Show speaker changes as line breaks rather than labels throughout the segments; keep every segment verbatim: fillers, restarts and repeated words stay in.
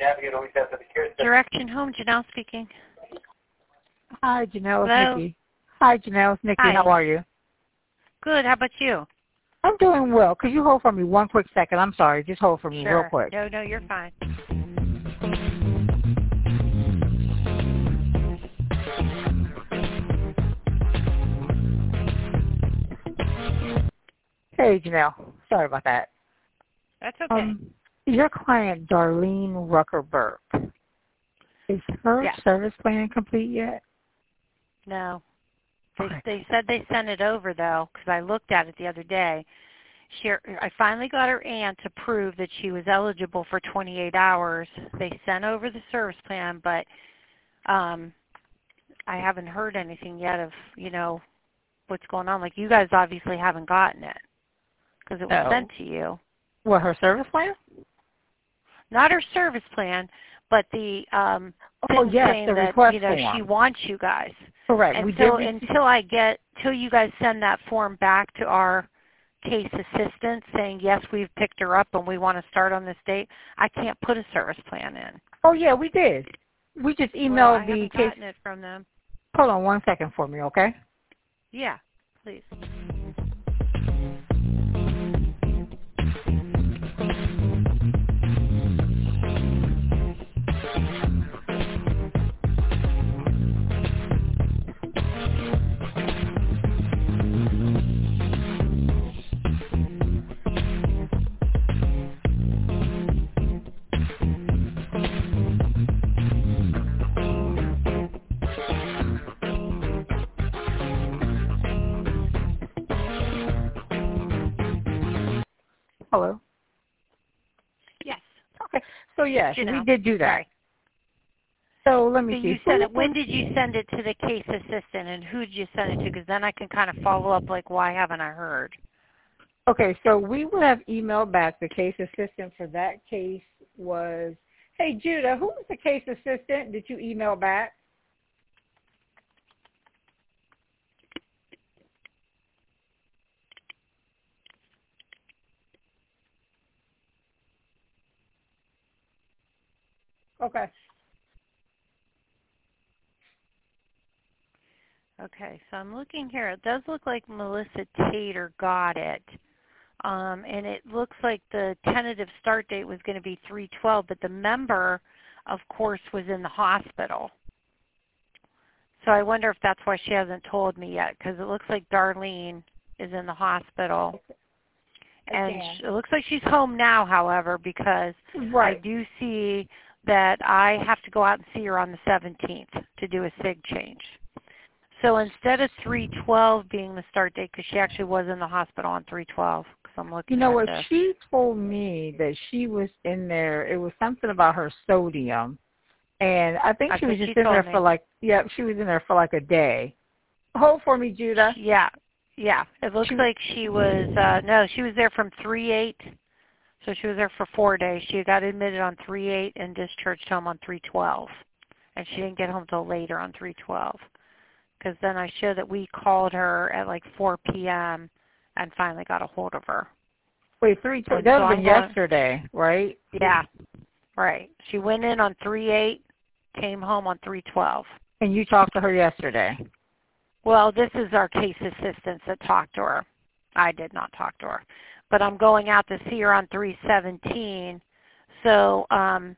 Direction Home, Janelle speaking.
Hi, Janelle.
Hello.
It's Nikki. Hi, Janelle. It's Nikki.
Hi.
How are you?
Good. How about you?
I'm doing well. Could you hold for me one quick second? I'm sorry. Just hold for me
Sure.
real quick.
No, no, you're fine.
Hey, Janelle. Sorry about that.
That's okay.
Um, your client, Darlene Rucker-Burke, is her
Yeah.
service plan complete yet?
No. They,
Okay.
they said they sent it over, though, because I looked at it the other day. She, I finally got her aunt to prove that she was eligible for twenty-eight hours. They sent over the service plan, but um, I haven't heard anything yet of, you know, what's going on. Like, you guys obviously haven't gotten it because it was
No.
sent to you.
What, her service plan?
Not her service plan, but the um,
Oh,
thing
yes,
saying
the
that,
request
you know,
form.
she wants you guys.
Correct.
And
we
so
did receive-
until I get, till you guys send that form back to our case assistant saying, yes, we've picked her up and we want to start on this date, I can't put a service plan in.
Oh, yeah, we did. We just emailed
well, I
the
haven't
case.
gotten it from them.
Hold on one second for me, okay?
Yeah, please.
Hello?
Yes.
Okay. So, yes,
You know.
we did do that.
Sorry.
So let me
So
see.
you sent it. When did you send it to the case assistant, and who did you send it to? Because then I can kind of follow up, like, why haven't I heard?
Okay, so we would have emailed back. The case assistant for that case was, hey, Judah, who was the case assistant? Did you email back? Okay.
Okay, so I'm looking here. It does look like Melissa Tater got it. Um, and it looks like the tentative start date was going to be three twelve, but the member, of course, was in the hospital. So I wonder if that's why she hasn't told me yet, because it looks like Darlene is in the hospital. And
Okay.
she, it looks like she's home now, however, because
Right.
I do see that I have to go out and see her on the seventeenth to do a sig change. So instead of three twelve being the start date, because she actually was in the hospital on three twelve, because I'm looking
You know
at
what?
this.
She told me that she was in there. It was something about her sodium. And I think
That's
she was
what
just
she
in there
told me.
for like, yeah, she was in there for like a day. Hold for me, Judah.
Yeah, yeah. It looks
She-
like she was, uh, no, she was there from three eight. So she was there for four days. She got admitted on three eight and discharged home on three twelve. And she didn't get home till later on three twelve. Because then I showed that we called her at like four p.m. and finally got a hold of her.
Wait, three twelve.
And
That
so
was
I'm
been
going-
yesterday, right?
Yeah, right. She went in on three eight, came home on three twelve.
And you talked to her yesterday.
Well, this is our case assistant that talked to her. I did not talk to her. But I'm going out to see her on three seventeen. So um,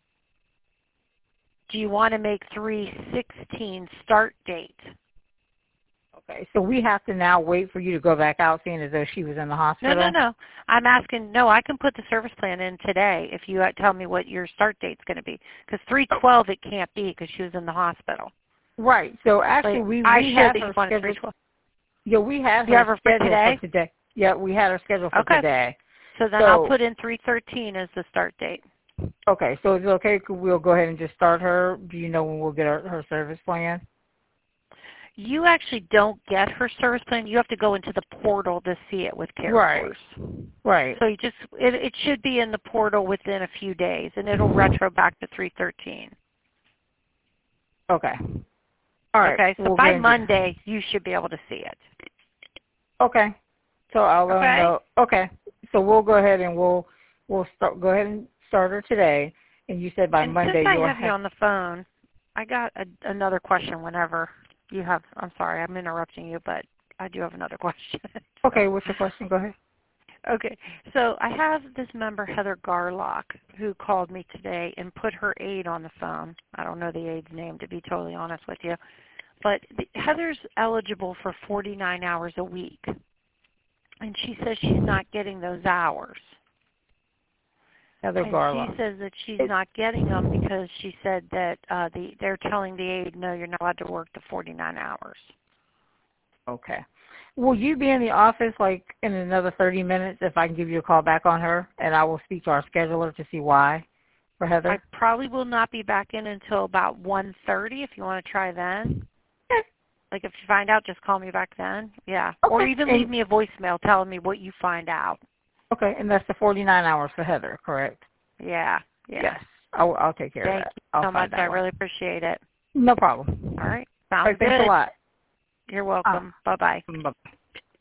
do you want to make three sixteen start date?
Okay, so we have to now wait for you to go back out seeing as though she was in the
No,
hospital?
no, no. I'm asking, no, I can put the service plan in today if you uh, tell me what your start date's going to be. Because three twelve it can't be because she was in the hospital.
Right. So actually,
Like,
we,
I
we
showed
have
that
her
you wanted
scheduled.
three twelve.
Yeah, we have
You
her
have her for
scheduled
today?
for today. Yeah, we had her scheduled for
Okay.
today.
So then
So-
I'll put in three thirteen as the start date.
Okay, so is it okay? We'll go ahead and just start her. Do you know when we'll get her, her service plan?
You actually don't get her service plan. You have to go into the portal to see it with CareForce.
Right. Right.
So you just it, it should be in the portal within a few days, and it'll retro back to three thirteen.
Okay. All right.
Okay. So
we'll
by
get into-
Monday, you should be able to see it.
Okay. So I'll let
Okay.
them know. Okay. So we'll go ahead and we'll we'll start. Go ahead and start her today. And you said by
And
Monday
since I
you'll
have you
have.
on the phone, I got a, another question whenever you have, I'm sorry, I'm interrupting you, but I do have another question. So.
Okay, what's your question? Go ahead.
Okay, so I have this member, Heather Garlock, who called me today and put her aide on the phone. I don't know the aide's name, to be totally honest with you. But the, Heather's eligible for forty-nine hours a week, and she says she's not getting those hours.
Heather
And
Garlock.
she says that she's
It,
not getting them because she said that uh, the they're telling the aide, no, you're not allowed to work the forty-nine hours.
okay. Will you be in the office like in another thirty minutes if I can give you a call back on her, and I will speak to our scheduler to see why for Heather?
I probably will not be back in until about one thirty if you want to try then.
Okay.
Like if you find out, just call me back then. Yeah.
Okay.
Or even
And,
leave me a voicemail telling me what you find out.
okay, and that's the forty-nine hours for Heather, correct?
Yeah. Yeah.
Yes. I'll, I'll take care
Thank
of that.
you
I'll
so
find
much. I
that one.
really appreciate it.
No problem.
All right.
All
Sounds
right, thanks
good.
a lot.
You're
Uh,
welcome. Bye-bye.
bye-bye.